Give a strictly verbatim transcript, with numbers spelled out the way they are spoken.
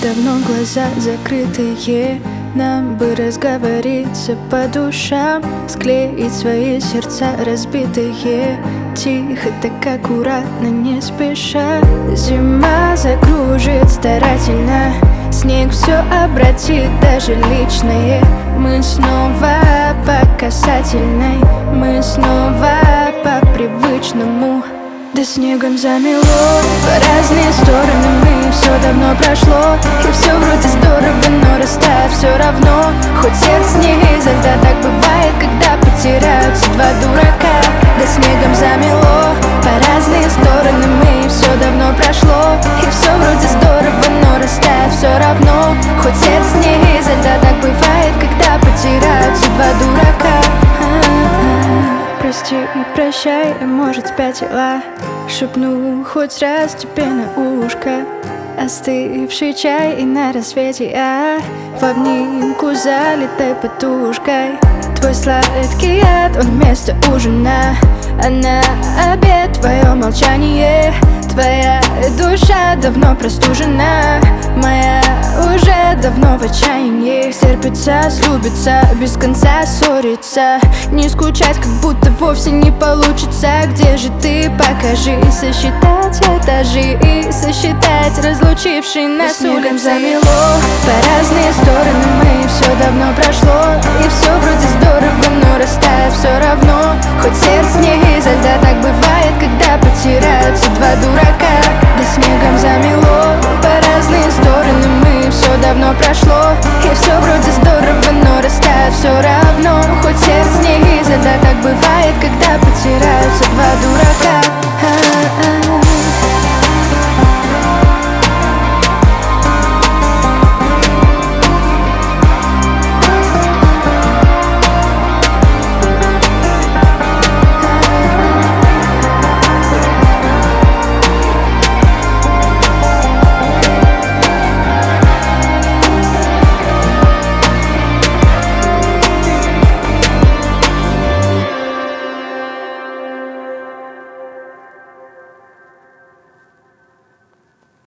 давно глаза закрытые. Нам бы разговориться по душам, склеить свои сердца разбитые. Тихо, так аккуратно, не спеша. Зима закружит старательно, снег все обратит, даже личное. Мы снова по касательной, мы снова по привычному. Да снегом замело по разные стороны, мы все давно прошло. И все вроде здорово, но растает все равно. Хоть сердце не из льда, так бывает, когда потеряются два дурака. Да снегом замело по разные стороны, мы все давно прошло. И все вроде здорово, но растает все равно. Хоть сердце не из льда, так бывает, когда потеряются два дурака. Прости и прощай, а может спятила. Шепну хоть раз тебе на ушко остывший чай, и на рассвете я в обнимку залитой подушкой. Твой сладкий яд, он вместо ужина, а на обед твое молчание. Твоя душа давно простужена, моя уже давно в отчаянии. Терпится, слюбится, без конца ссорится. Не скучать, как будто вовсе не получится. Где же ты, покажи, сосчитать этажи и сосчитать разлучившие нас улицы. Снегом замело по разные стороны, мы все давно прошло. И все вроде здорово, но растает все равно. Хоть сердце не из льда, так бывает, когда потеряются два дурака. Да снегом замело по разные стороны, мы все давно прошло. И все вроде здорово, но растает все равно. Хоть сердце не из льда, так бывает, когда потеряются два дурака. А-а-а.